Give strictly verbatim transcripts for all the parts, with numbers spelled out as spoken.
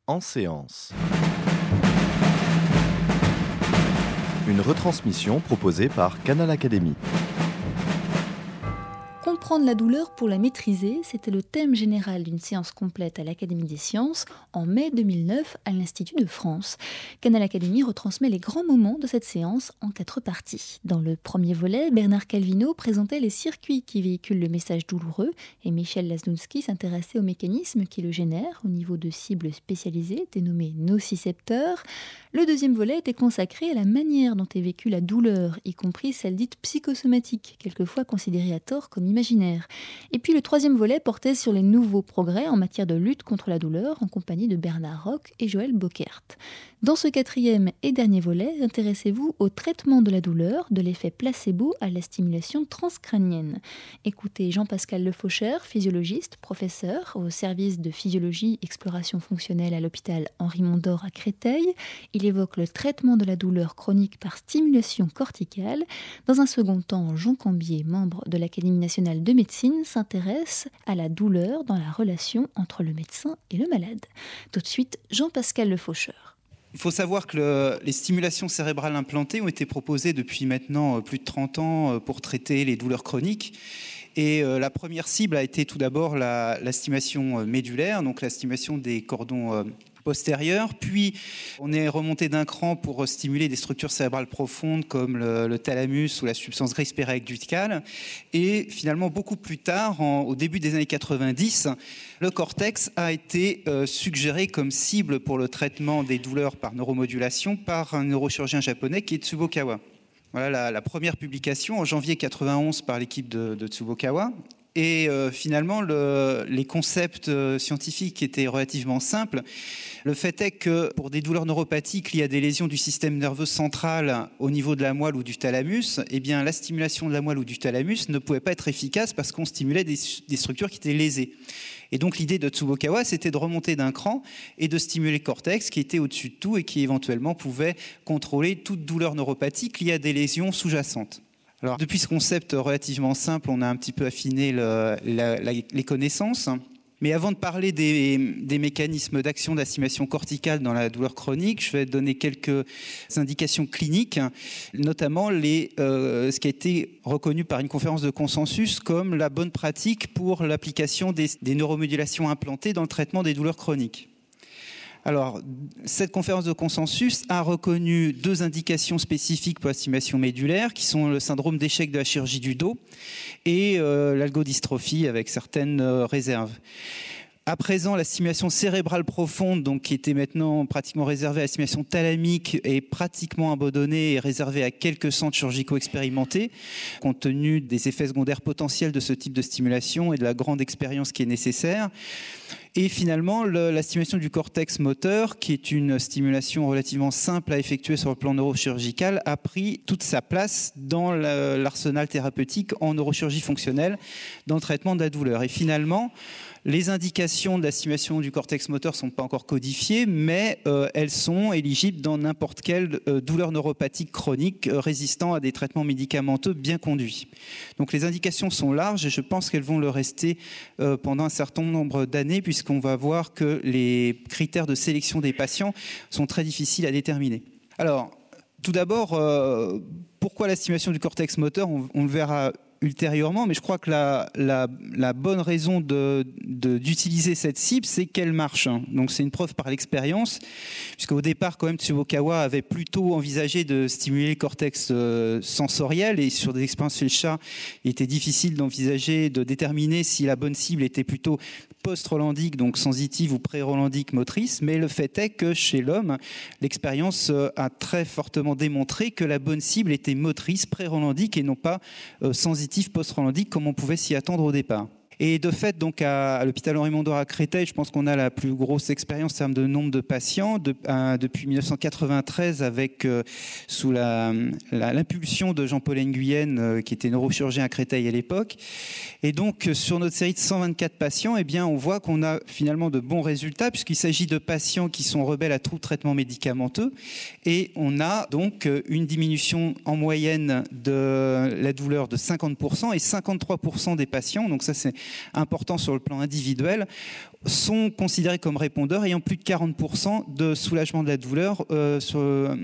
En séance. Une retransmission proposée par Canal Académie. Comprendre la douleur pour la maîtriser, c'était le thème général d'une séance complète à l'Académie des sciences en mai deux mille neuf à l'Institut de France. Canal Académie retransmet les grands moments de cette séance en quatre parties. Dans le premier volet, Bernard Calvino présentait les circuits qui véhiculent le message douloureux et Michel Lasdunski s'intéressait aux mécanismes qui le génèrent au niveau de cibles spécialisées dénommées nocicepteurs. Le deuxième volet était consacré à la manière dont est vécue la douleur, y compris celle dite psychosomatique, quelquefois considérée à tort comme imaginaire. Et puis le troisième volet portait sur les nouveaux progrès en matière de lutte contre la douleur en compagnie de Bernard Roch et Joël Bockert. Dans ce quatrième et dernier volet, intéressez-vous au traitement de la douleur, de l'effet placebo à la stimulation transcrânienne. Écoutez Jean-Pascal Lefaucheur, physiologiste, professeur au service de physiologie exploration fonctionnelle à l'hôpital Henri Mondor à Créteil. Il évoque le traitement de la douleur chronique par stimulation corticale. Dans un second temps, Jean Cambier, membre de l'Académie nationale de médecine, s'intéresse à la douleur dans la relation entre le médecin et le malade. Tout de suite, Jean-Pascal Lefaucheur. Il faut savoir que le, les stimulations cérébrales implantées ont été proposées depuis maintenant plus de trente ans pour traiter les douleurs chroniques. Et euh, la première cible a été tout d'abord la, la stimulation médulaire, donc la stimulation des cordons euh, postérieurs. Puis on est remonté d'un cran pour stimuler des structures cérébrales profondes comme le, le thalamus ou la substance grise périaqueductale. Et finalement, beaucoup plus tard, en, au début des années quatre-vingt-dix, le cortex a été euh, suggéré comme cible pour le traitement des douleurs par neuromodulation par un neurochirurgien japonais qui est Tsubokawa. Voilà la, la première publication en janvier quatre-vingt-onze par l'équipe de, de Tsubokawa. Et euh, finalement, le, les concepts euh, scientifiques étaient relativement simples. Le fait est que pour des douleurs neuropathiques liées à des lésions du système nerveux central au niveau de la moelle ou du thalamus, eh bien, la stimulation de la moelle ou du thalamus ne pouvait pas être efficace parce qu'on stimulait des, des structures qui étaient lésées. Et donc l'idée de Tsubokawa, c'était de remonter d'un cran et de stimuler le cortex qui était au-dessus de tout et qui éventuellement pouvait contrôler toute douleur neuropathique liée à des lésions sous-jacentes. Alors, depuis ce concept relativement simple, on a un petit peu affiné le, la, la, les connaissances. Mais avant de parler des, des mécanismes d'action de la stimulation corticale dans la douleur chronique, je vais donner quelques indications cliniques, notamment les, euh, ce qui a été reconnu par une conférence de consensus comme la bonne pratique pour l'application des, des neuromodulations implantées dans le traitement des douleurs chroniques. Alors, cette conférence de consensus a reconnu deux indications spécifiques pour la stimulation médulaire, qui sont le syndrome d'échec de la chirurgie du dos et euh, l'algodystrophie avec certaines euh, réserves. À présent, la stimulation cérébrale profonde, donc, qui était maintenant pratiquement réservée à la stimulation thalamique, est pratiquement abandonnée et réservée à quelques centres chirurgicaux expérimentés, compte tenu des effets secondaires potentiels de ce type de stimulation et de la grande expérience qui est nécessaire. Et finalement, le, la stimulation du cortex moteur, qui est une stimulation relativement simple à effectuer sur le plan neurochirurgical, a pris toute sa place dans le, l'arsenal thérapeutique en neurochirurgie fonctionnelle, dans le traitement de la douleur. Et finalement, les indications de la stimulation du cortex moteur ne sont pas encore codifiées, mais euh, elles sont éligibles dans n'importe quelle euh, douleur neuropathique chronique euh, résistant à des traitements médicamenteux bien conduits. Donc les indications sont larges et je pense qu'elles vont le rester euh, pendant un certain nombre d'années, puisqu'on va voir que les critères de sélection des patients sont très difficiles à déterminer. Alors, tout d'abord, euh, pourquoi la stimulation du cortex moteur ? on, on le verra ultérieurement, mais je crois que la, la, la bonne raison de, de, d'utiliser cette cible, c'est qu'elle marche. Donc c'est une preuve par l'expérience, puisqu'au départ, quand même, Tsubokawa avait plutôt envisagé de stimuler le cortex euh, sensoriel, et sur des expériences chez le chat, il était difficile d'envisager, de déterminer si la bonne cible était plutôt post-rolandique, donc sensitive ou pré-rolandique motrice, mais le fait est que chez l'homme, l'expérience a très fortement démontré que la bonne cible était motrice, pré-rolandique et non pas euh, sensitive post-rolandique comme on pouvait s'y attendre au départ. Et de fait, donc à, à l'hôpital Henri Mondor à Créteil, je pense qu'on a la plus grosse expérience en termes de nombre de patients de, à, depuis dix-neuf cent quatre-vingt-treize, avec euh, sous la, la, l'impulsion de Jean-Paul Nguyen, euh, qui était neurochirurgien à Créteil à l'époque. Et donc sur notre série de cent vingt-quatre patients, eh bien, on voit qu'on a finalement de bons résultats, puisqu'il s'agit de patients qui sont rebelles à tout traitement médicamenteux. Et on a donc une diminution en moyenne de la douleur de cinquante pour cent et cinquante-trois pour cent des patients. Donc ça, c'est important sur le plan individuel, sont considérés comme répondeurs ayant plus de quarante pour cent de soulagement de la douleur euh, sur,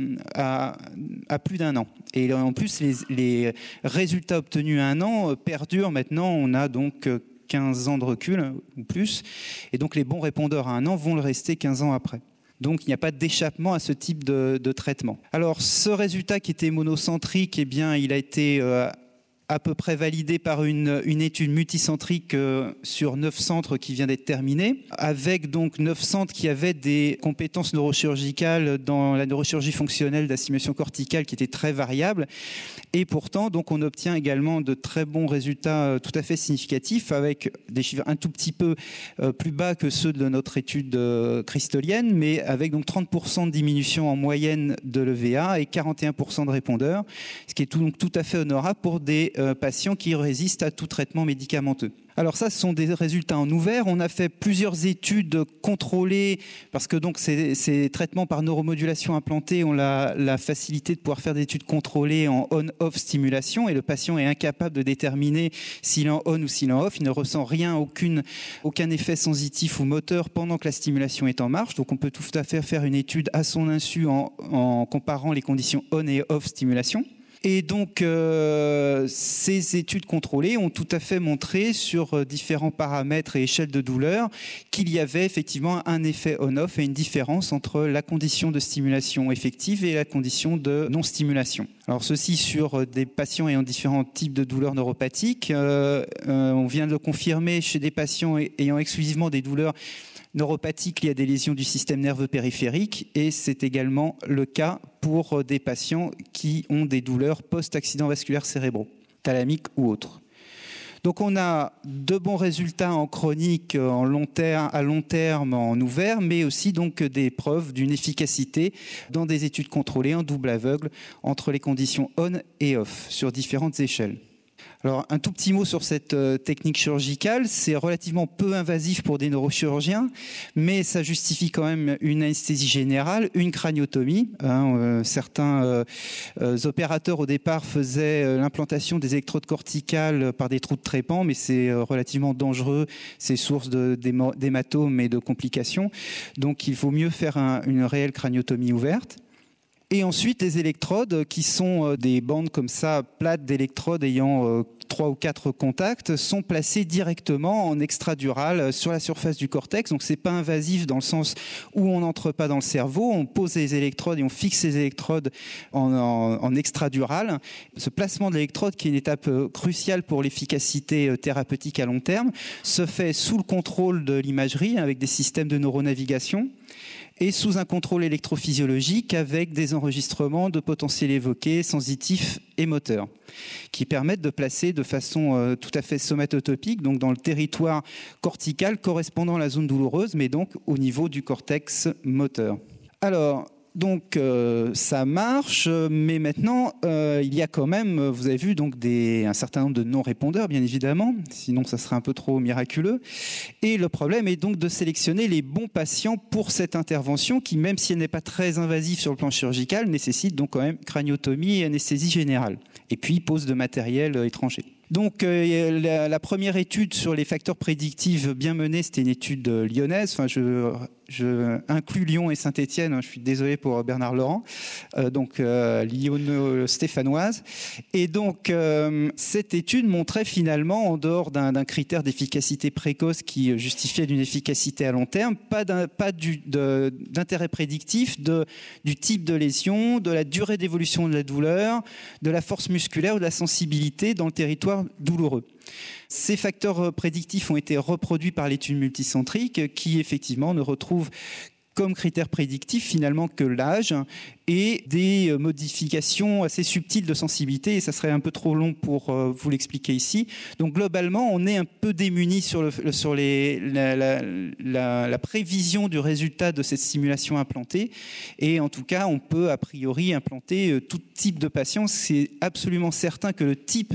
à, à plus d'un an. Et en plus, les, les résultats obtenus à un an perdurent. Maintenant, on a donc quinze ans de recul ou plus. Et donc, les bons répondeurs à un an vont le rester quinze ans après. Donc, il n'y a pas d'échappement à ce type de, de traitement. Alors, ce résultat qui était monocentrique, eh bien, il a été euh, à peu près validé par une, une étude multicentrique euh, sur neuf centres qui vient d'être terminée, avec donc neuf centres qui avaient des compétences neurochirurgicales dans la neurochirurgie fonctionnelle d'assimilation corticale qui étaient très variables. Et pourtant, donc, on obtient également de très bons résultats euh, tout à fait significatifs, avec des chiffres un tout petit peu euh, plus bas que ceux de notre étude euh, christolienne, mais avec donc trente pour cent de diminution en moyenne de l'E V A et quarante et un pour cent de répondeurs, ce qui est tout, donc, tout à fait honorable pour des euh, patients qui résistent à tout traitement médicamenteux. Alors ça, ce sont des résultats en ouvert. On a fait plusieurs études contrôlées parce que donc ces, ces traitements par neuromodulation implantée ont la, la facilité de pouvoir faire des études contrôlées en on-off stimulation et le patient est incapable de déterminer s'il est en on ou s'il est en off. Il ne ressent rien, aucune, aucun effet sensitif ou moteur pendant que la stimulation est en marche. Donc on peut tout à fait faire une étude à son insu en, en comparant les conditions on et off stimulation. Et donc, euh, ces études contrôlées ont tout à fait montré sur différents paramètres et échelles de douleur qu'il y avait effectivement un effet on-off et une différence entre la condition de stimulation effective et la condition de non-stimulation. Alors, ceci sur des patients ayant différents types de douleurs neuropathiques. Euh, euh, on vient de le confirmer chez des patients ayant exclusivement des douleurs neuropathiques liées à des lésions du système nerveux périphérique et c'est également le cas pour des patients qui ont des douleurs post-accidents vasculaires cérébraux, thalamiques ou autres. Donc on a de bons résultats en chronique, en long terme, à long terme, en ouvert, mais aussi donc des preuves d'une efficacité dans des études contrôlées en double aveugle entre les conditions on et off sur différentes échelles. Alors, un tout petit mot sur cette euh, technique chirurgicale. C'est relativement peu invasif pour des neurochirurgiens, mais ça justifie quand même une anesthésie générale, une craniotomie. Hein, euh, certains euh, euh, opérateurs, au départ, faisaient euh, l'implantation des électrodes corticales par des trous de trépan, mais c'est euh, relativement dangereux. C'est source de, d'hématomes et de complications. Donc, il vaut mieux faire un, une réelle craniotomie ouverte. Et ensuite, les électrodes, qui sont des bandes comme ça, plates d'électrodes ayant trois ou quatre contacts, sont placées directement en extradural sur la surface du cortex. Donc, c'est pas invasif dans le sens où on n'entre pas dans le cerveau. On pose les électrodes et on fixe les électrodes en, en, en extradural. Ce placement de l'électrode, qui est une étape cruciale pour l'efficacité thérapeutique à long terme, se fait sous le contrôle de l'imagerie avec des systèmes de neuronavigation et sous un contrôle électrophysiologique avec des enregistrements de potentiels évoqués, sensitifs et moteurs, qui permettent de placer de façon euh, tout à fait somatotopique, donc dans le territoire cortical correspondant à la zone douloureuse, mais donc au niveau du cortex moteur. Alors, donc euh, ça marche, mais maintenant euh, il y a quand même, vous avez vu, donc des, un certain nombre de non-répondeurs, bien évidemment, sinon ça serait un peu trop miraculeux. Et le problème est donc de sélectionner les bons patients pour cette intervention qui, même si elle n'est pas très invasive sur le plan chirurgical, nécessite donc quand même craniotomie et anesthésie générale. Et puis pose de matériel étranger. Donc euh, la, la première étude sur les facteurs prédictifs bien menée, c'était une étude lyonnaise. Enfin, je, je inclus Lyon et Saint-Étienne. Je suis désolé pour Bernard Laurent. Euh, donc euh, lyonno-stéphanoise. Et donc euh, cette étude montrait finalement, en dehors d'un, d'un critère d'efficacité précoce qui justifiait d'une efficacité à long terme, pas, d'un, pas du, de, d'intérêt prédictif de, du type de lésion, de la durée d'évolution de la douleur, de la force musculaire ou de la sensibilité dans le territoire douloureux. Ces facteurs prédictifs ont été reproduits par l'étude multicentrique qui effectivement ne retrouve comme critère prédictif finalement que l'âge et des modifications assez subtiles de sensibilité, et ça serait un peu trop long pour vous l'expliquer ici. Donc globalement, on est un peu démuni sur, le, sur les, la, la, la, la prévision du résultat de cette stimulation implantée, et en tout cas, on peut a priori implanter tout type de patient. C'est absolument certain que le type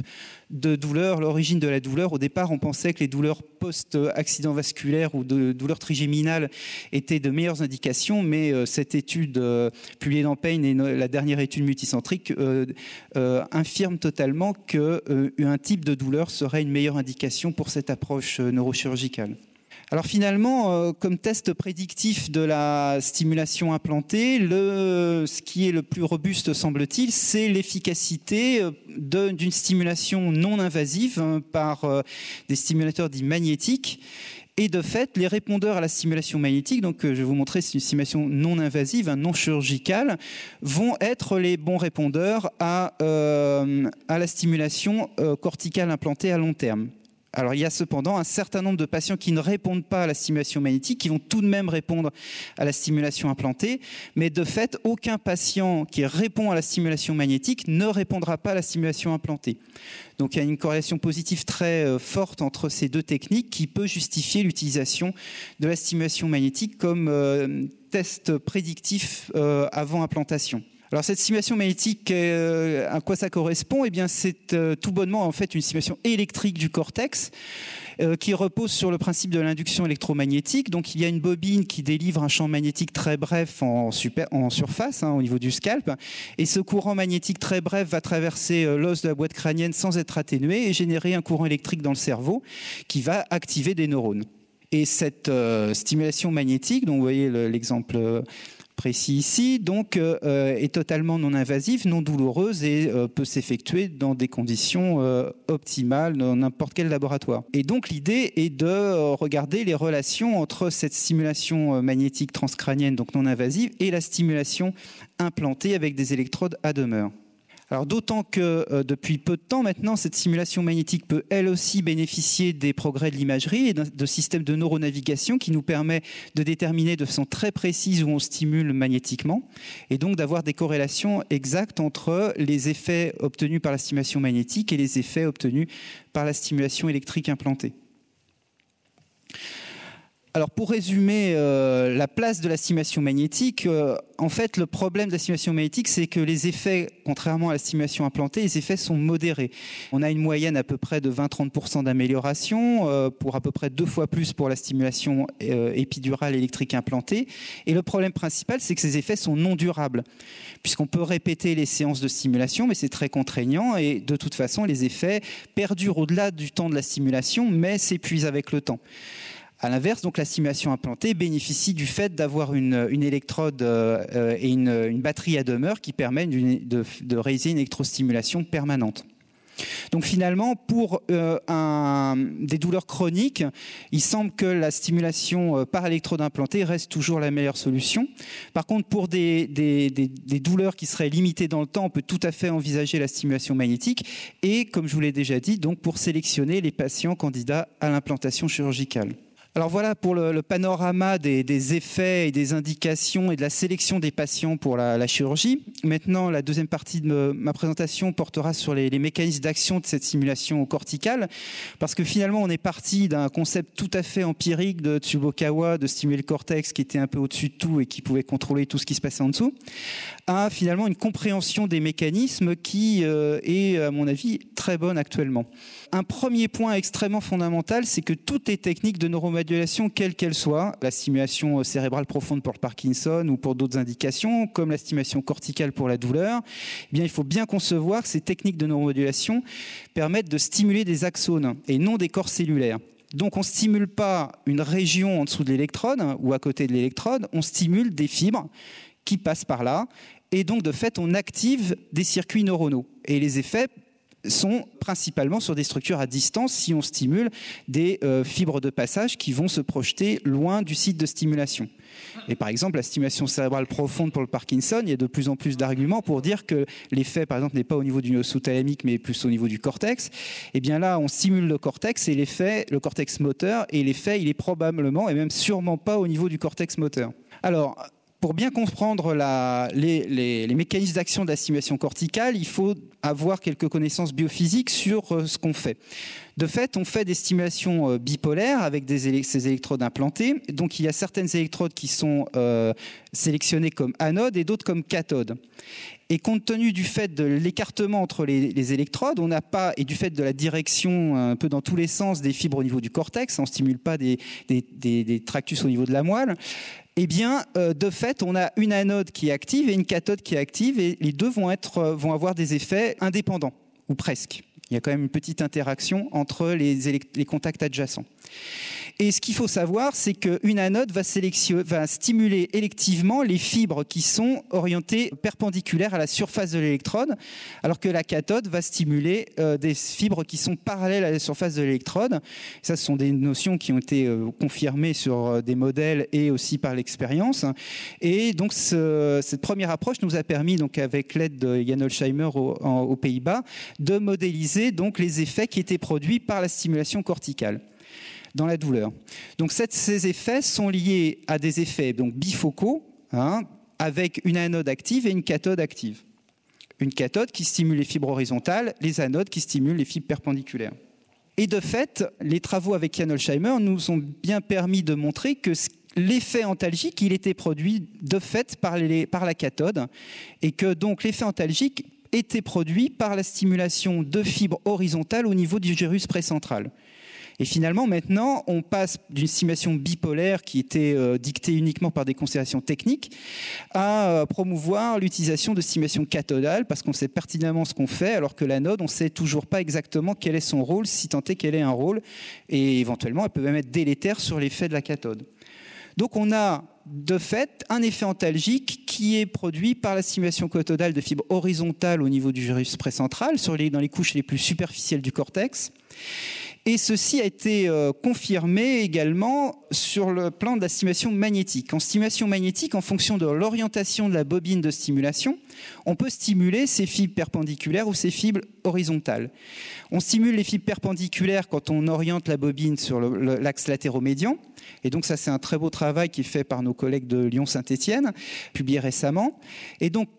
de douleur, l'origine de la douleur. Au départ, on pensait que les douleurs post-accident vasculaire ou de douleurs trigéminales étaient de meilleures indications, mais euh, cette étude euh, publiée dans Pain et no- la dernière étude multicentrique euh, euh, infirme totalement qu'un euh, type de douleur serait une meilleure indication pour cette approche euh, neurochirurgicale. Alors finalement, euh, comme test prédictif de la stimulation implantée, le, ce qui est le plus robuste, semble-t-il, c'est l'efficacité de, d'une stimulation non invasive hein, par euh, des stimulateurs dits magnétiques. Et de fait, les répondeurs à la stimulation magnétique, donc euh, je vais vous montrer, c'est une stimulation non invasive, hein, non chirurgicale, vont être les bons répondeurs à, euh, à la stimulation euh, corticale implantée à long terme. Alors, il y a cependant un certain nombre de patients qui ne répondent pas à la stimulation magnétique, qui vont tout de même répondre à la stimulation implantée, mais de fait, aucun patient qui répond à la stimulation magnétique ne répondra pas à la stimulation implantée. Donc, il y a une corrélation positive très forte entre ces deux techniques qui peut justifier l'utilisation de la stimulation magnétique comme euh, test prédictif euh, avant implantation. Alors cette stimulation magnétique, euh, à quoi ça correspond ? Eh bien, c'est euh, tout bonnement en fait une stimulation électrique du cortex euh, qui repose sur le principe de l'induction électromagnétique. Donc il y a une bobine qui délivre un champ magnétique très bref en, super, en surface, hein, au niveau du scalp, et ce courant magnétique très bref va traverser euh, l'os de la boîte crânienne sans être atténué et générer un courant électrique dans le cerveau qui va activer des neurones. Et cette euh, stimulation magnétique, dont vous voyez le, l'exemple euh, précis ici, donc euh, est totalement non invasive, non douloureuse et euh, peut s'effectuer dans des conditions euh, optimales dans n'importe quel laboratoire. Et donc l'idée est de euh, regarder les relations entre cette stimulation euh, magnétique transcrânienne, donc non invasive, et la stimulation implantée avec des électrodes à demeure. Alors d'autant que euh, depuis peu de temps maintenant, cette stimulation magnétique peut elle aussi bénéficier des progrès de l'imagerie et de, de systèmes de neuronavigation qui nous permet de déterminer de façon très précise où on stimule magnétiquement et donc d'avoir des corrélations exactes entre les effets obtenus par la stimulation magnétique et les effets obtenus par la stimulation électrique implantée. Alors pour résumer euh, la place de la stimulation magnétique, euh, en fait le problème de la stimulation magnétique c'est que les effets, contrairement à la stimulation implantée, les effets sont modérés. On a une moyenne à peu près de vingt à trente pour cent d'amélioration, euh, pour à peu près deux fois plus pour la stimulation euh, épidurale électrique implantée. Et le problème principal c'est que ces effets sont non durables, puisqu'on peut répéter les séances de stimulation, mais c'est très contraignant et de toute façon les effets perdurent au-delà du temps de la stimulation, mais s'épuisent avec le temps. À l'inverse, donc la stimulation implantée bénéficie du fait d'avoir une, une électrode euh, et une, une batterie à demeure qui permettent de, de réaliser une électrostimulation permanente. Donc finalement, pour euh, un, des douleurs chroniques, il semble que la stimulation par électrode implantée reste toujours la meilleure solution. Par contre, pour des, des, des, des douleurs qui seraient limitées dans le temps, on peut tout à fait envisager la stimulation magnétique et, comme je vous l'ai déjà dit, donc pour sélectionner les patients candidats à l'implantation chirurgicale. Alors voilà pour le, le panorama des, des effets et des indications et de la sélection des patients pour la, la chirurgie. Maintenant, la deuxième partie de me, ma présentation portera sur les, les mécanismes d'action de cette stimulation corticale, parce que finalement, on est parti d'un concept tout à fait empirique de Tsubokawa, de stimuler le cortex qui était un peu au-dessus de tout et qui pouvait contrôler tout ce qui se passait en dessous, à finalement une compréhension des mécanismes qui euh, est, à mon avis, très bonne actuellement. Un premier point extrêmement fondamental, c'est que toutes les techniques de neuromodulation, quelles qu'elles soient, la stimulation cérébrale profonde pour le Parkinson ou pour d'autres indications, comme la stimulation corticale pour la douleur, eh bien, il faut bien concevoir que ces techniques de neuromodulation permettent de stimuler des axones et non des corps cellulaires. Donc on ne stimule pas une région en dessous de l'électrode ou à côté de l'électrode, on stimule des fibres qui passent par là et donc de fait on active des circuits neuronaux. Et les effets sont principalement sur des structures à distance si on stimule des euh, fibres de passage qui vont se projeter loin du site de stimulation. Et par exemple, la stimulation cérébrale profonde pour le Parkinson, il y a de plus en plus d'arguments pour dire que l'effet, par exemple, n'est pas au niveau du noyau sous-thalamique, mais plus au niveau du cortex. Et bien là, on stimule le cortex et l'effet, le cortex moteur, et l'effet, il est probablement et même sûrement pas au niveau du cortex moteur. Alors, pour bien comprendre la, les, les, les mécanismes d'action de la stimulation corticale, il faut avoir quelques connaissances biophysiques sur euh, ce qu'on fait. De fait, on fait des stimulations euh, bipolaires avec des, ces électrodes implantées. Donc, il y a certaines électrodes qui sont euh, sélectionnées comme anodes et d'autres comme cathodes. Et compte tenu du fait de l'écartement entre les, les électrodes, on n'a pas, et du fait de la direction un peu dans tous les sens des fibres au niveau du cortex, on ne stimule pas des, des, des, des tractus au niveau de la moelle, eh bien, euh, de fait, on a une anode qui est active et une cathode qui est active, et les deux vont, être, vont avoir des effets indépendants, ou presque. Il y a quand même une petite interaction entre les, élect- les contacts adjacents. Et ce qu'il faut savoir, c'est qu'une anode va, va stimuler électivement les fibres qui sont orientées perpendiculaires à la surface de l'électrode, alors que la cathode va stimuler euh, des fibres qui sont parallèles à la surface de l'électrode. Ça, ce sont des notions qui ont été euh, confirmées sur euh, des modèles et aussi par l'expérience. Et donc, ce, cette première approche nous a permis, donc, avec l'aide de Jan Holsheimer aux, aux Pays-Bas, de modéliser donc, les effets qui étaient produits par la stimulation corticale dans la douleur. Donc cette, ces effets sont liés à des effets donc, bifocaux, hein, avec une anode active et une cathode active. Une cathode qui stimule les fibres horizontales, les anodes qui stimulent les fibres perpendiculaires. Et de fait, les travaux avec Jan Holsheimer nous ont bien permis de montrer que l'effet antalgique, il était produit de fait par, les, par la cathode, et que donc l'effet antalgique était produit par la stimulation de fibres horizontales au niveau du gyrus précentral. Et finalement, maintenant, on passe d'une stimulation bipolaire qui était euh, dictée uniquement par des considérations techniques à euh, promouvoir l'utilisation de stimulation cathodale parce qu'on sait pertinemment ce qu'on fait, alors que l'anode, on ne sait toujours pas exactement quel est son rôle, si tant est qu'elle ait un rôle, et éventuellement, elle peut même être délétère sur l'effet de la cathode. Donc, on a de fait un effet antalgique qui est produit par la stimulation cathodale de fibres horizontales au niveau du gyrus précentral, sur les, dans les couches les plus superficielles du cortex. Et ceci a été euh, confirmé également sur le plan de la stimulation magnétique. En stimulation magnétique, en fonction de l'orientation de la bobine de stimulation, on peut stimuler ces fibres perpendiculaires ou ces fibres horizontales. On stimule les fibres perpendiculaires quand on oriente la bobine sur le, le, l'axe latéromédian. Et donc ça, c'est un très beau travail qui est fait par nos collègues de Lyon-Saint-Étienne, publié récemment. Et donc,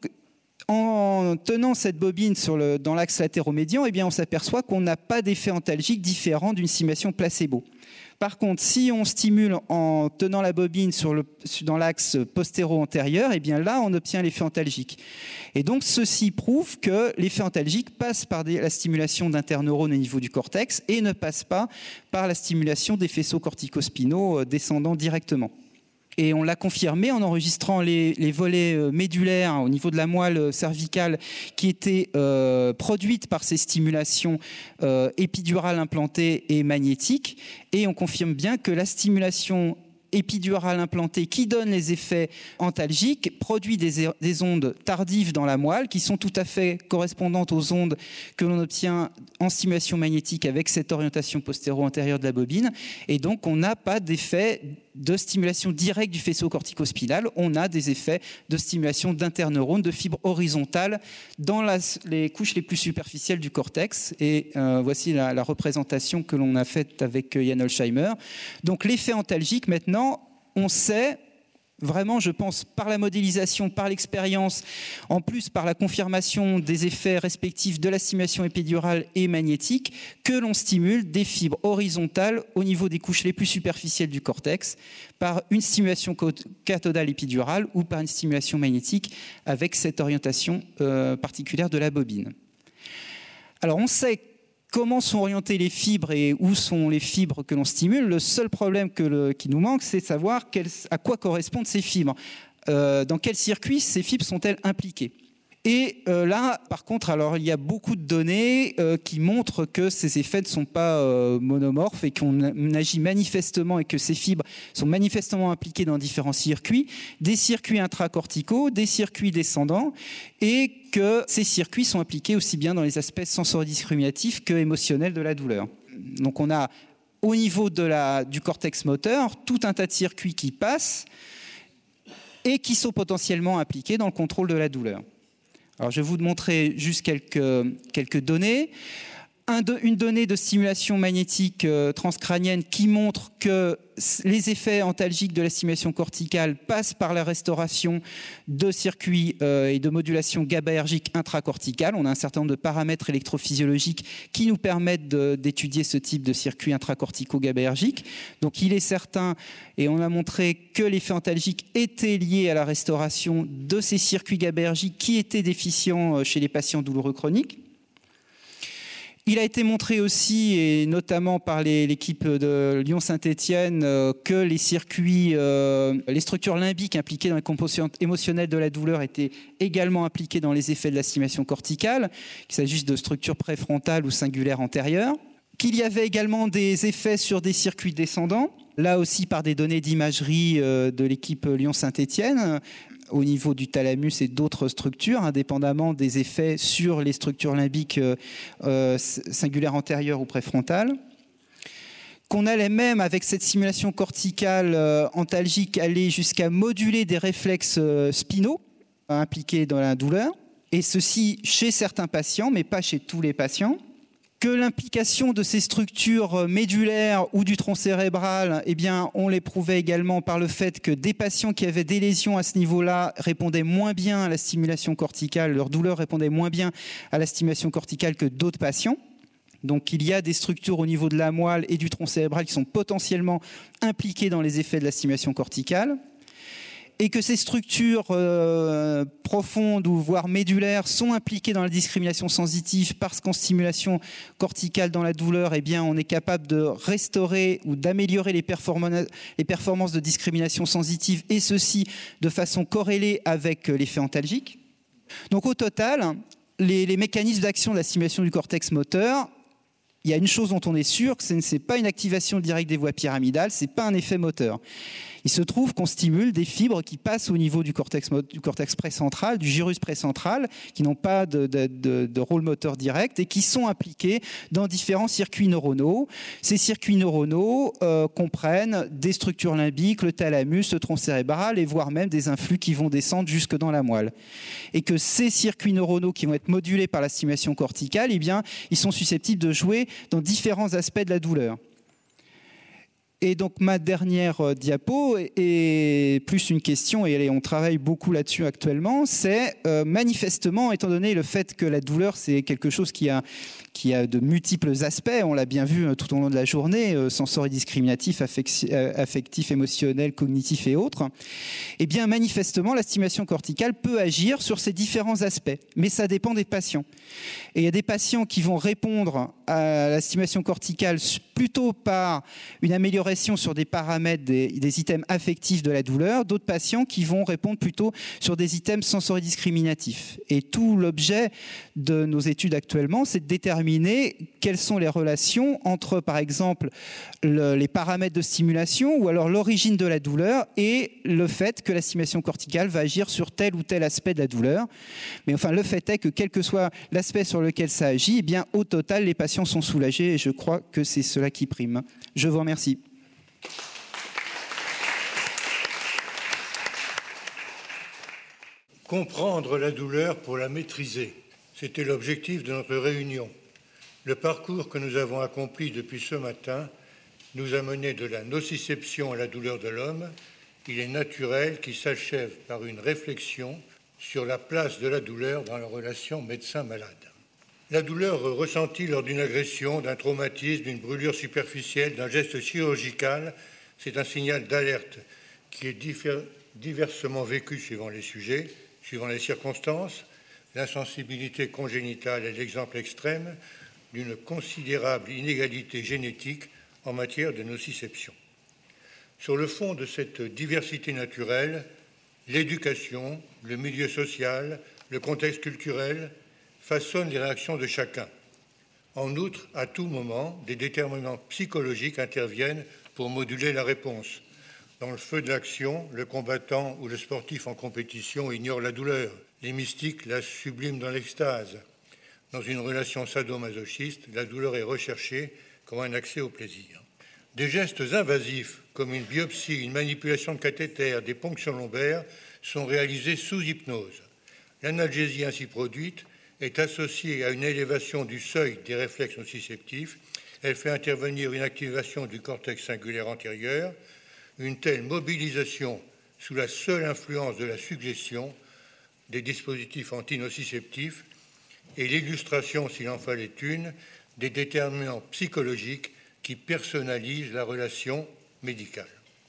en tenant cette bobine sur le, dans l'axe latéromédian, eh bien, on s'aperçoit qu'on n'a pas d'effet antalgique différent d'une stimulation placebo. Par contre, si on stimule en tenant la bobine sur le, dans l'axe postéro-antérieur, eh bien là, on obtient l'effet antalgique. Et donc, ceci prouve que l'effet antalgique passe par des, la stimulation d'interneurones au niveau du cortex et ne passe pas par la stimulation des faisceaux corticospinaux descendant directement. Et on l'a confirmé en enregistrant les, les volets médulaires au niveau de la moelle cervicale qui étaient euh, produites par ces stimulations euh, épidurales implantées et magnétiques. Et on confirme bien que la stimulation épidurale implantée qui donne les effets antalgiques produit des, des ondes tardives dans la moelle qui sont tout à fait correspondantes aux ondes que l'on obtient en stimulation magnétique avec cette orientation postéro-antérieure de la bobine. Et donc, on n'a pas d'effet de stimulation directe du faisceau corticospinal, on a des effets de stimulation d'interneurones, de fibres horizontales dans la, les couches les plus superficielles du cortex. Et euh, voici la, la représentation que l'on a faite avec Jan Holsheimer. Donc l'effet antalgique, maintenant, on sait vraiment, je pense, par la modélisation, par l'expérience, en plus par la confirmation des effets respectifs de la stimulation épidurale et magnétique, que l'on stimule des fibres horizontales au niveau des couches les plus superficielles du cortex par une stimulation cathodale épidurale ou par une stimulation magnétique avec cette orientation euh, particulière de la bobine. Alors, on sait comment sont orientées les fibres et où sont les fibres que l'on stimule. Le seul problème que le, qui nous manque, c'est de savoir quel, à quoi correspondent ces fibres. Euh, dans quel circuit ces fibres sont-elles impliquées ? Et euh, là, par contre, alors, il y a beaucoup de données euh, qui montrent que ces effets ne sont pas euh, monomorphes et qu'on agit manifestement et que ces fibres sont manifestement impliquées dans différents circuits, des circuits intracorticaux, des circuits descendants, et que ces circuits sont impliqués aussi bien dans les aspects sensorodiscriminatifs que émotionnels de la douleur. Donc on a au niveau de la, du cortex moteur tout un tas de circuits qui passent et qui sont potentiellement impliqués dans le contrôle de la douleur. Alors, je vais vous montrer juste quelques, quelques données. un de, une donnée de stimulation magnétique euh, transcrânienne qui montre que les effets antalgiques de la stimulation corticale passent par la restauration de circuits euh, et de modulation GABAergique intracorticale. On a un certain nombre de paramètres électrophysiologiques qui nous permettent de, d'étudier ce type de circuits intracorticaux GABAergiques. Donc il est certain, et on a montré que l'effet antalgique était lié à la restauration de ces circuits GABAergiques qui étaient déficients chez les patients douloureux chroniques. Il a été montré aussi, et notamment par les, l'équipe de Lyon-Saint-Étienne, euh, que les circuits, euh, les structures limbiques impliquées dans les composantes émotionnelles de la douleur étaient également impliquées dans les effets de la stimulation corticale, qu'il s'agisse de structures préfrontales ou singulaires antérieures. Qu'il y avait également des effets sur des circuits descendants, là aussi par des données d'imagerie euh, de l'équipe Lyon-Saint-Étienne, au niveau du thalamus et d'autres structures, indépendamment des effets sur les structures limbiques euh, euh, singulaires antérieures ou préfrontales. Qu'on allait même, avec cette stimulation corticale euh, antalgique, aller jusqu'à moduler des réflexes euh, spinaux euh, impliqués dans la douleur, et ceci chez certains patients, mais pas chez tous les patients. Que l'implication de ces structures médulaires ou du tronc cérébral, eh bien, on l'éprouvait également par le fait que des patients qui avaient des lésions à ce niveau-là répondaient moins bien à la stimulation corticale, leur douleur répondait moins bien à la stimulation corticale que d'autres patients. Donc il y a des structures au niveau de la moelle et du tronc cérébral qui sont potentiellement impliquées dans les effets de la stimulation corticale. Et que ces structures euh, profondes ou voire médulaires sont impliquées dans la discrimination sensitive parce qu'en stimulation corticale dans la douleur, eh bien, on est capable de restaurer ou d'améliorer les, performan- les performances de discrimination sensitive, et ceci de façon corrélée avec l'effet antalgique. Donc au total, les, les mécanismes d'action de la stimulation du cortex moteur, il y a une chose dont on est sûr, que ce n'est pas une activation directe des voies pyramidales, ce n'est pas un effet moteur. Il se trouve qu'on stimule des fibres qui passent au niveau du cortex, du cortex précentral, du gyrus précentral, qui n'ont pas de, de, de, de rôle moteur direct et qui sont impliqués dans différents circuits neuronaux. Ces circuits neuronaux euh, comprennent des structures limbiques, le thalamus, le tronc cérébral, et voire même des influx qui vont descendre jusque dans la moelle. Et que ces circuits neuronaux qui vont être modulés par la stimulation corticale, eh bien, ils sont susceptibles de jouer dans différents aspects de la douleur. Et donc ma dernière euh, diapo est plus une question, et on travaille beaucoup là-dessus actuellement, c'est euh, manifestement, étant donné le fait que la douleur c'est quelque chose qui a, qui a de multiples aspects, on l'a bien vu tout au long de la journée, euh, sensoridiscriminatif, affectif, affectif, émotionnel, cognitif et autres, et bien manifestement la stimulation corticale peut agir sur ces différents aspects, mais ça dépend des patients. Et il y a des patients qui vont répondre à la stimulation corticale plutôt par une amélioration sur des paramètres, des, des items affectifs de la douleur, d'autres patients qui vont répondre plutôt sur des items sensoridiscriminatifs. Et tout l'objet de nos études actuellement, c'est de déterminer quelles sont les relations entre, par exemple, le, les paramètres de stimulation ou alors l'origine de la douleur et le fait que la stimulation corticale va agir sur tel ou tel aspect de la douleur. Mais enfin, le fait est que quel que soit l'aspect sur lequel ça agit, eh bien, au total, les patients sont soulagés, et je crois que c'est cela qui prime. Je vous remercie. Comprendre la douleur pour la maîtriser, c'était l'objectif de notre réunion. Le parcours que nous avons accompli depuis ce matin nous a mené de la nociception à la douleur de l'homme. Il est naturel qu'il s'achève par une réflexion sur la place de la douleur dans la relation médecin-malade. La douleur ressentie lors d'une agression, d'un traumatisme, d'une brûlure superficielle, d'un geste chirurgical, c'est un signal d'alerte qui est diffé- diversement vécu suivant les sujets, suivant les circonstances. L'insensibilité congénitale est l'exemple extrême d'une considérable inégalité génétique en matière de nociception. Sur le fond de cette diversité naturelle, l'éducation, le milieu social, le contexte culturel façonnent les réactions de chacun. En outre, à tout moment, des déterminants psychologiques interviennent pour moduler la réponse. Dans le feu de l'action, le combattant ou le sportif en compétition ignore la douleur. Les mystiques la subliment dans l'extase. Dans une relation sadomasochiste, la douleur est recherchée comme un accès au plaisir. Des gestes invasifs, comme une biopsie, une manipulation de cathéter, des ponctions lombaires, sont réalisés sous hypnose. L'analgésie ainsi produite est associée à une élévation du seuil des réflexes nociceptifs. Elle fait intervenir une activation du cortex singulaire antérieur. Une telle mobilisation sous la seule influence de la suggestion des dispositifs antinociceptifs et l'illustration, s'il en fallait une, des déterminants psychologiques qui personnalisent la relation médicale.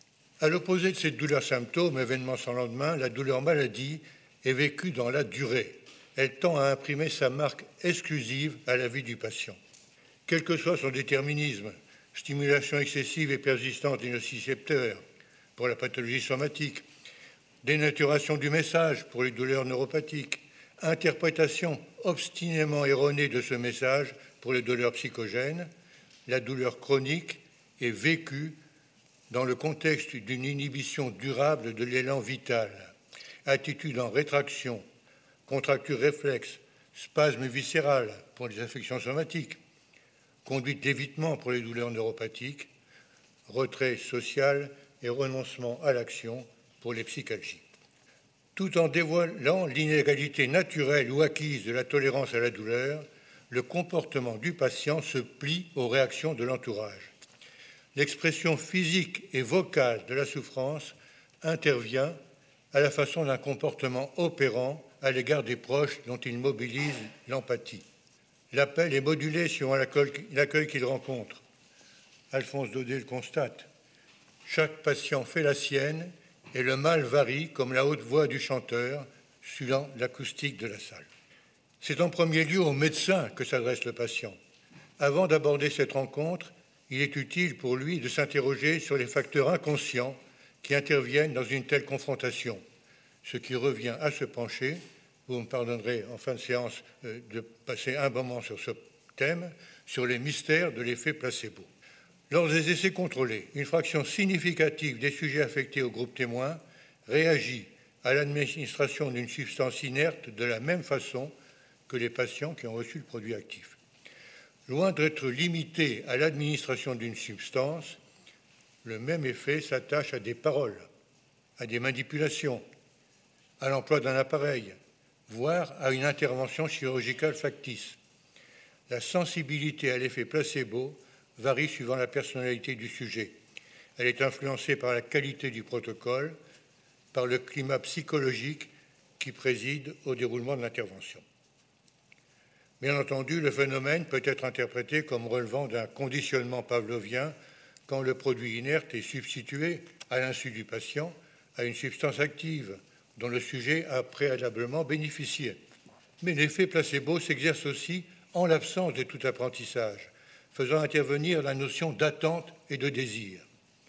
À l'opposé de cette douleur symptôme, événement sans lendemain, la douleur maladie est vécue dans la durée. Elle tend à imprimer sa marque exclusive à la vie du patient. Quel que soit son déterminisme, stimulation excessive et persistante des nocicepteurs pour la pathologie somatique, dénaturation du message pour les douleurs neuropathiques, interprétation obstinément erronée de ce message pour les douleurs psychogènes, la douleur chronique est vécue dans le contexte d'une inhibition durable de l'élan vital, attitude en rétraction, contracture réflexe, spasme viscéral pour les affections somatiques, conduite d'évitement pour les douleurs neuropathiques, retrait social et renoncement à l'action pour les psychalgies. Tout en dévoilant l'inégalité naturelle ou acquise de la tolérance à la douleur, le comportement du patient se plie aux réactions de l'entourage. L'expression physique et vocale de la souffrance intervient à la façon d'un comportement opérant à l'égard des proches dont il mobilise l'empathie. L'appel est modulé suivant l'accueil qu'il rencontre. Alphonse Daudet le constate. Chaque patient fait la sienne et le mal varie comme la haute voix du chanteur suivant l'acoustique de la salle. C'est en premier lieu au médecin que s'adresse le patient. Avant d'aborder cette rencontre, il est utile pour lui de s'interroger sur les facteurs inconscients qui interviennent dans une telle confrontation, ce qui revient à se pencher, vous me pardonnerez en fin de séance de passer un moment sur ce thème, sur les mystères de l'effet placebo. Lors des essais contrôlés, une fraction significative des sujets affectés au groupe témoin réagit à l'administration d'une substance inerte de la même façon que les patients qui ont reçu le produit actif. Loin d'être limité à l'administration d'une substance, le même effet s'attache à des paroles, à des manipulations, à l'emploi d'un appareil, voire à une intervention chirurgicale factice. La sensibilité à l'effet placebo varie suivant la personnalité du sujet. Elle est influencée par la qualité du protocole, par le climat psychologique qui préside au déroulement de l'intervention. Bien entendu, le phénomène peut être interprété comme relevant d'un conditionnement pavlovien quand le produit inerte est substitué, à l'insu du patient, à une substance active dont le sujet a préalablement bénéficié. Mais l'effet placebo s'exerce aussi en l'absence de tout apprentissage, faisant intervenir la notion d'attente et de désir.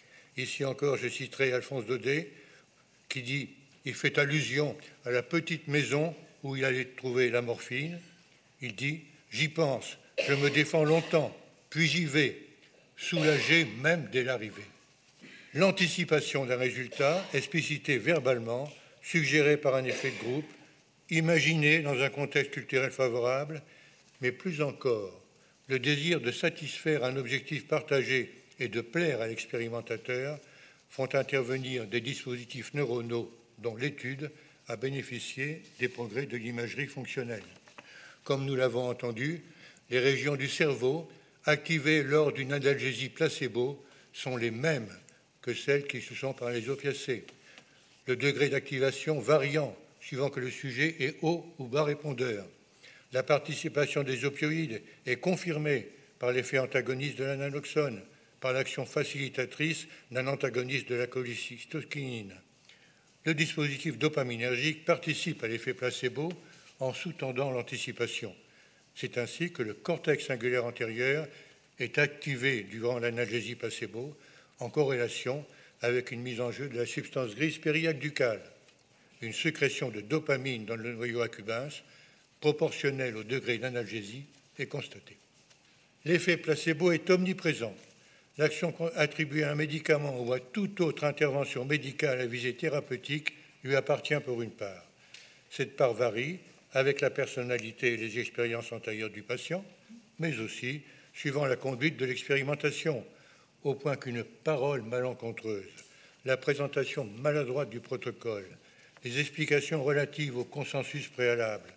Ici encore, je citerai Alphonse Daudet, qui dit « Il fait allusion à la petite maison où il allait trouver la morphine. Il dit « J'y pense, je me défends longtemps, puis j'y vais, soulagé même dès l'arrivée. » L'anticipation d'un résultat, explicité verbalement, suggéré par un effet de groupe, imaginé dans un contexte culturel favorable, mais plus encore, le désir de satisfaire un objectif partagé et de plaire à l'expérimentateur font intervenir des dispositifs neuronaux dont l'étude a bénéficié des progrès de l'imagerie fonctionnelle. Comme nous l'avons entendu, les régions du cerveau activées lors d'une analgésie placebo sont les mêmes que celles qui se sont par les opiacés. Le degré d'activation variant suivant que le sujet est haut ou bas répondeur. La participation des opioïdes est confirmée par l'effet antagoniste de l'analoxone, par l'action facilitatrice d'un antagoniste de la cholécystokinine. Le dispositif dopaminergique participe à l'effet placebo en sous-tendant l'anticipation. C'est ainsi que le cortex singulaire antérieur est activé durant l'analgésie placebo en corrélation avec une mise en jeu de la substance grise périaqueducale. Une sécrétion de dopamine dans le noyau accumbens, proportionnelle au degré d'analgésie, est constatée. L'effet placebo est omniprésent. L'action attribuée à un médicament ou à toute autre intervention médicale à visée thérapeutique lui appartient pour une part. Cette part varie avec la personnalité et les expériences antérieures du patient, mais aussi suivant la conduite de l'expérimentation, au point qu'une parole malencontreuse, la présentation maladroite du protocole, les explications relatives au consensus préalable,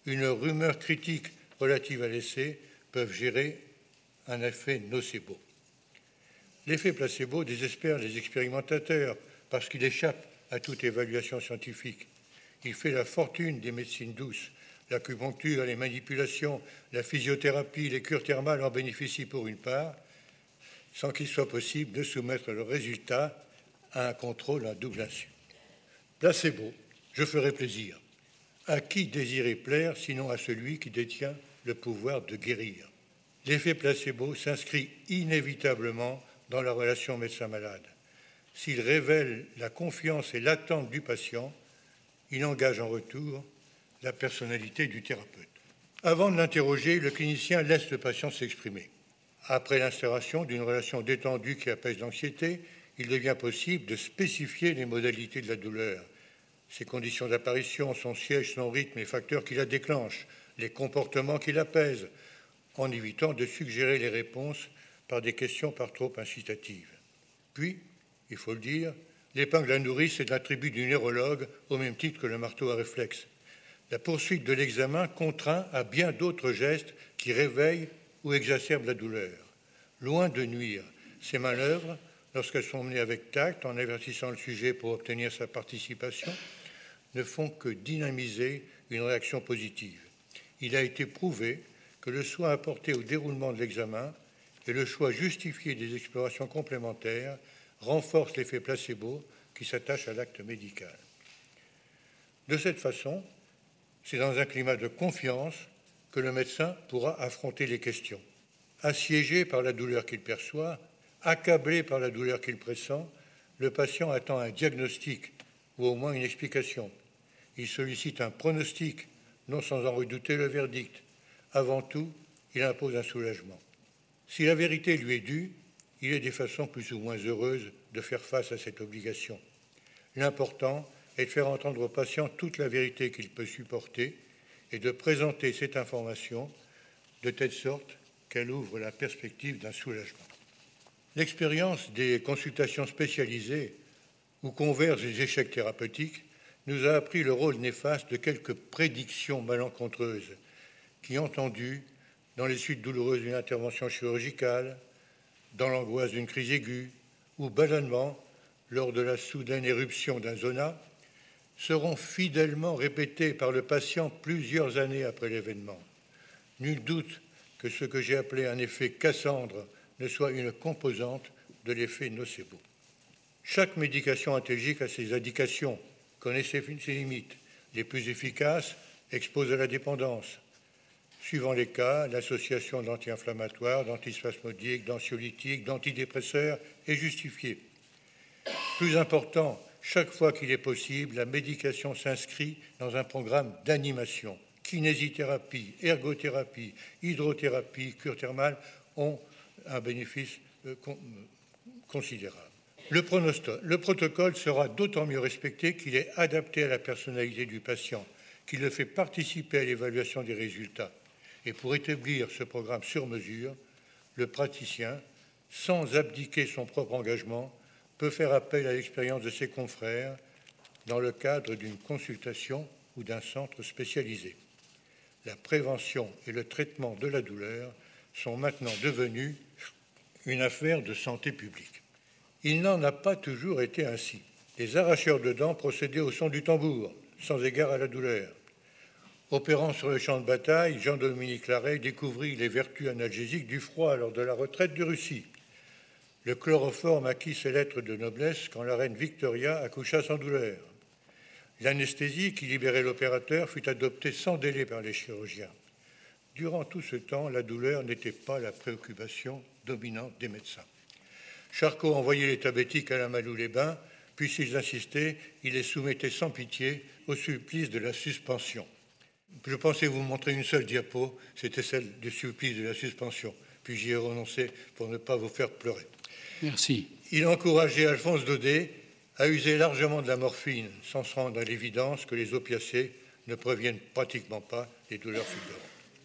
une rumeur critique relative à l'essai peuvent gérer un effet nocebo. L'effet placebo désespère les expérimentateurs parce qu'il échappe à toute évaluation scientifique. Il fait la fortune des médecines douces. L'acupuncture, les manipulations, la physiothérapie, les cures thermales en bénéficient pour une part, sans qu'il soit possible de soumettre le résultat à un contrôle en double insu. Placebo, je ferai plaisir. À qui désirer plaire sinon à celui qui détient le pouvoir de guérir? L'effet placebo s'inscrit inévitablement dans la relation médecin-malade. S'il révèle la confiance et l'attente du patient, il engage en retour la personnalité du thérapeute. Avant de l'interroger, le clinicien laisse le patient s'exprimer. Après l'instauration d'une relation détendue qui apaise l'anxiété, il devient possible de spécifier les modalités de la douleur, ses conditions d'apparition, son siège, son rythme, les facteurs qui la déclenchent, les comportements qui l'apaisent, en évitant de suggérer les réponses par des questions par trop incitatives. Puis, il faut le dire, l'épingle à nourrice est l'attribut du neurologue au même titre que le marteau à réflexe. La poursuite de l'examen contraint à bien d'autres gestes qui réveillent ou exacerbent la douleur. Loin de nuire, ces manœuvres, lorsqu'elles sont menées avec tact, en avertissant le sujet pour obtenir sa participation, ne font que dynamiser une réaction positive. Il a été prouvé que le soin apporté au déroulement de l'examen et le choix justifié des explorations complémentaires renforcent l'effet placebo qui s'attache à l'acte médical. De cette façon, c'est dans un climat de confiance que le médecin pourra affronter les questions. Assiégé par la douleur qu'il perçoit, accablé par la douleur qu'il pressent, le patient attend un diagnostic ou au moins une explication. Il sollicite un pronostic, non sans en redouter le verdict. Avant tout, il impose un soulagement. Si la vérité lui est due, il est des façons plus ou moins heureuses de faire face à cette obligation. L'important est de faire entendre au patient toute la vérité qu'il peut supporter et de présenter cette information de telle sorte qu'elle ouvre la perspective d'un soulagement. L'expérience des consultations spécialisées où convergent les échecs thérapeutiques nous a appris le rôle néfaste de quelques prédictions malencontreuses qui, entendues dans les suites douloureuses d'une intervention chirurgicale, dans l'angoisse d'une crise aiguë ou banalement lors de la soudaine éruption d'un zona, seront fidèlement répétées par le patient plusieurs années après l'événement. Nul doute que ce que j'ai appelé un effet Cassandre ne soit une composante de l'effet nocebo. Chaque médication antalgique a ses indications, connaît ses limites. Les plus efficaces exposent à la dépendance. Suivant les cas, l'association d'anti-inflammatoires, d'antispasmodiques, d'anxiolytiques, d'antidépresseurs est justifiée. Plus important, chaque fois qu'il est possible, la médication s'inscrit dans un programme d'animation. Kinésithérapie, ergothérapie, hydrothérapie, cure thermale ont un bénéfice euh, con, considérable. Le, le protocole sera d'autant mieux respecté qu'il est adapté à la personnalité du patient, qu'il le fait participer à l'évaluation des résultats. Et pour établir ce programme sur mesure, le praticien, sans abdiquer son propre engagement, peut faire appel à l'expérience de ses confrères dans le cadre d'une consultation ou d'un centre spécialisé. La prévention et le traitement de la douleur sont maintenant devenus une affaire de santé publique. Il n'en a pas toujours été ainsi. Les arracheurs de dents procédaient au son du tambour, sans égard à la douleur. Opérant sur le champ de bataille, Jean-Dominique Larrey découvrit les vertus analgésiques du froid lors de la retraite de Russie. Le chloroforme acquit ses lettres de noblesse quand la reine Victoria accoucha sans douleur. L'anesthésie qui libérait l'opérateur fut adoptée sans délai par les chirurgiens. Durant tout ce temps, la douleur n'était pas la préoccupation dominante des médecins. Charcot envoyait les diabétiques à la Malou-les-Bains, puis s'ils insistaient, il les soumettait sans pitié au supplice de la suspension. Je pensais vous montrer une seule diapo, c'était celle du supplice de la suspension, puis j'y ai renoncé pour ne pas vous faire pleurer. Merci. Il encourageait Alphonse Daudet à user largement de la morphine, sans se rendre à l'évidence que les opiacés ne préviennent pratiquement pas les douleurs fulgurantes.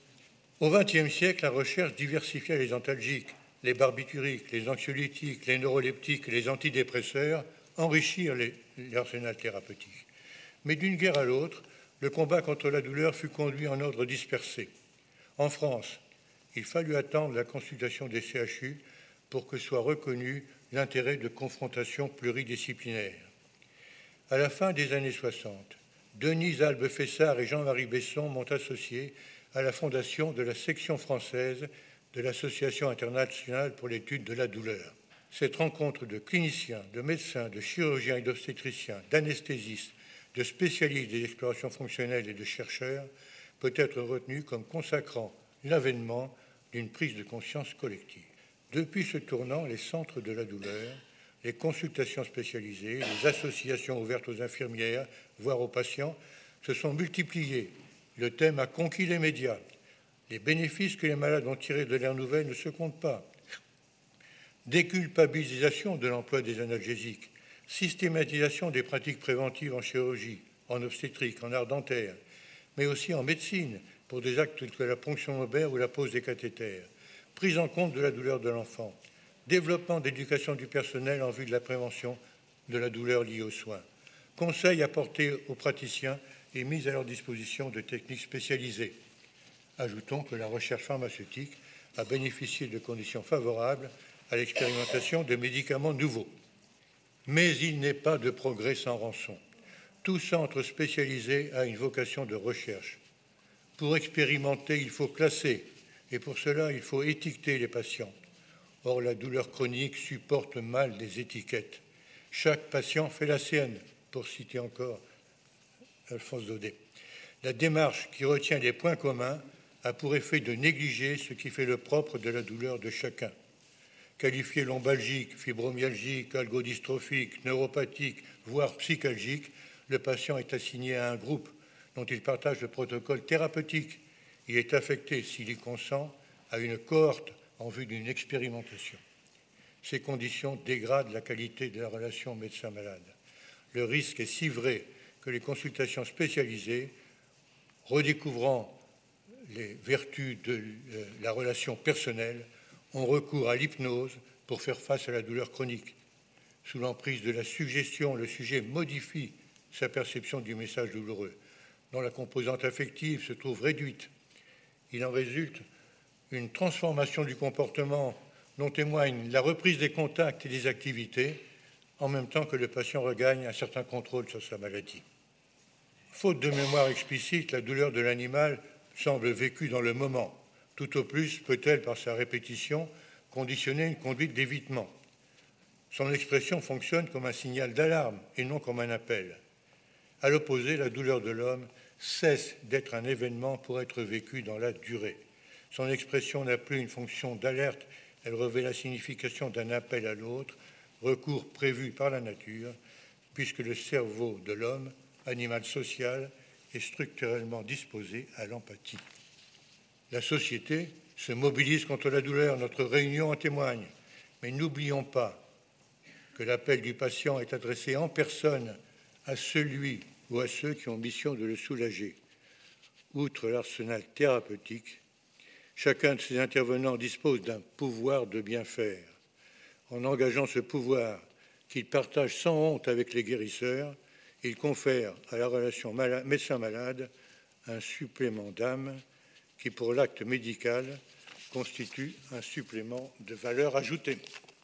Au vingtième siècle, la recherche diversifia les antalgiques, les barbituriques, les anxiolytiques, les neuroleptiques et les antidépresseurs enrichirent l'arsenal thérapeutique. Mais d'une guerre à l'autre, le combat contre la douleur fut conduit en ordre dispersé. En France, il fallut attendre la consultation des C H U pour que soit reconnu l'intérêt de confrontation pluridisciplinaire. À la fin des années soixante, Denise Albe Fessard et Jean-Marie Besson m'ont associé à la fondation de la section française de l'Association internationale pour l'étude de la douleur. Cette rencontre de cliniciens, de médecins, de chirurgiens et d'obstétriciens, d'anesthésistes, de spécialistes des explorations fonctionnelles et de chercheurs peut être retenue comme consacrant l'avènement d'une prise de conscience collective. Depuis ce tournant, les centres de la douleur, les consultations spécialisées, les associations ouvertes aux infirmières, voire aux patients, se sont multipliées. Le thème a conquis les médias. Les bénéfices que les malades ont tirés de l'ère nouvelle ne se comptent pas. Déculpabilisation de l'emploi des analgésiques, systématisation des pratiques préventives en chirurgie, en obstétrique, en art dentaire, mais aussi en médecine pour des actes tels que la ponction lobaire ou la pose des cathéters, prise en compte de la douleur de l'enfant, développement d'éducation du personnel en vue de la prévention de la douleur liée aux soins, conseils apportés aux praticiens et mise à leur disposition de techniques spécialisées. Ajoutons que la recherche pharmaceutique a bénéficié de conditions favorables à l'expérimentation de médicaments nouveaux. Mais il n'est pas de progrès sans rançon. Tout centre spécialisé a une vocation de recherche. Pour expérimenter, il faut classer, et pour cela, il faut étiqueter les patients. Or, la douleur chronique supporte mal les étiquettes. Chaque patient fait la sienne, pour citer encore Alphonse Daudet. La démarche qui retient les points communs a pour effet de négliger ce qui fait le propre de la douleur de chacun. Qualifié lombalgique, fibromyalgique, algodystrophique, neuropathique, voire psychalgique, le patient est assigné à un groupe dont il partage le protocole thérapeutique. Il est affecté, s'il y consent, à une cohorte en vue d'une expérimentation. Ces conditions dégradent la qualité de la relation médecin-malade. Le risque est si vrai que les consultations spécialisées, redécouvrant les vertus de la relation personnelle, ont recours à l'hypnose pour faire face à la douleur chronique. Sous l'emprise de la suggestion, le sujet modifie sa perception du message douloureux, dont la composante affective se trouve réduite. Il en résulte une transformation du comportement dont témoigne la reprise des contacts et des activités, en même temps que le patient regagne un certain contrôle sur sa maladie. Faute de mémoire explicite, la douleur de l'animal semble vécue dans le moment. Tout au plus peut-elle, par sa répétition, conditionner une conduite d'évitement. Son expression fonctionne comme un signal d'alarme et non comme un appel. À l'opposé, la douleur de l'homme cesse d'être un événement pour être vécu dans la durée. Son expression n'a plus une fonction d'alerte, elle revêt la signification d'un appel à l'autre, recours prévu par la nature, puisque le cerveau de l'homme, animal social, est structurellement disposé à l'empathie. La société se mobilise contre la douleur, notre réunion en témoigne, mais n'oublions pas que l'appel du patient est adressé en personne à celui ou à ceux qui ont mission de le soulager. Outre l'arsenal thérapeutique, chacun de ces intervenants dispose d'un pouvoir de bien faire. En engageant ce pouvoir qu'il partage sans honte avec les guérisseurs, il confère à la relation médecin-malade un supplément d'âme qui, pour l'acte médical, constitue un supplément de valeur ajoutée.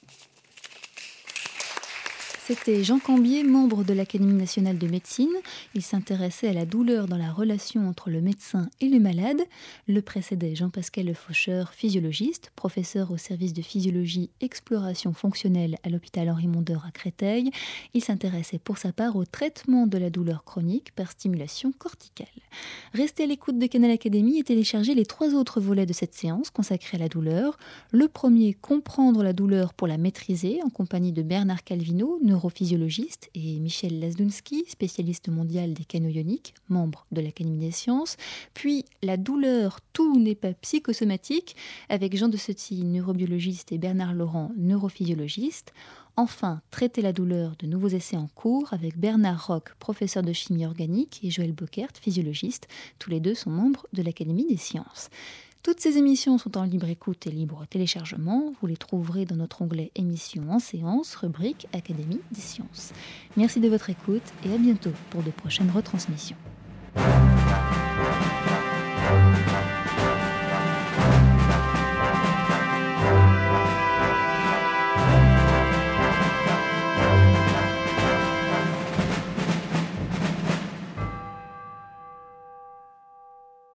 C'était Jean Cambier, membre de l'Académie nationale de médecine. Il s'intéressait à la douleur dans la relation entre le médecin et le malade. Le précédait Jean-Pascal Le Faucheur, physiologiste, professeur au service de physiologie exploration fonctionnelle à l'hôpital Henri Mondeur à Créteil. Il s'intéressait pour sa part au traitement de la douleur chronique par stimulation corticale. Restez à l'écoute de Canal Académie et téléchargez les trois autres volets de cette séance consacrée à la douleur. Le premier, comprendre la douleur pour la maîtriser, en compagnie de Bernard Calvino, neurophysiologiste, et Michel Lasdunski, spécialiste mondial des canaux ioniques, membre de l'Académie des sciences. Puis la douleur, tout n'est pas psychosomatique, avec Jean de Cetilly, neurobiologiste, et Bernard Laurent, neurophysiologiste. Enfin, traiter la douleur, de nouveaux essais en cours, avec Bernard Roch, professeur de chimie organique, et Joël Bockert, physiologiste. Tous les deux sont membres de l'Académie des sciences. Toutes ces émissions sont en libre écoute et libre téléchargement. Vous les trouverez dans notre onglet émissions en séance, rubrique Académie des sciences. Merci de votre écoute et à bientôt pour de prochaines retransmissions.